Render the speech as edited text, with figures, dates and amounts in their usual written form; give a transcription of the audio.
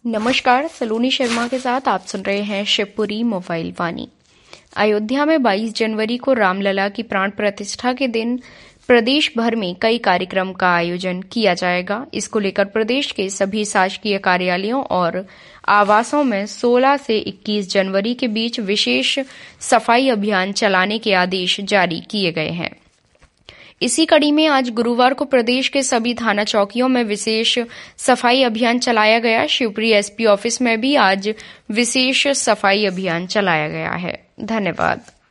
नमस्कार, सलोनी शर्मा के साथ आप सुन रहे हैं शिवपुरी मोबाइल वाणी। अयोध्या में 22 जनवरी को रामलला की प्राण प्रतिष्ठा के दिन प्रदेश भर में कई कार्यक्रम का आयोजन किया जाएगा। इसको लेकर प्रदेश के सभी शासकीय कार्यालयों और आवासों में 16 से 21 जनवरी के बीच विशेष सफाई अभियान चलाने के आदेश जारी किए गए हैं। इसी कड़ी में आज गुरुवार को प्रदेश के सभी थाना चौकियों में विशेष सफाई अभियान चलाया गया। शिवपुरी एसपी ऑफिस में भी आज विशेष सफाई अभियान चलाया गया है। धन्यवाद।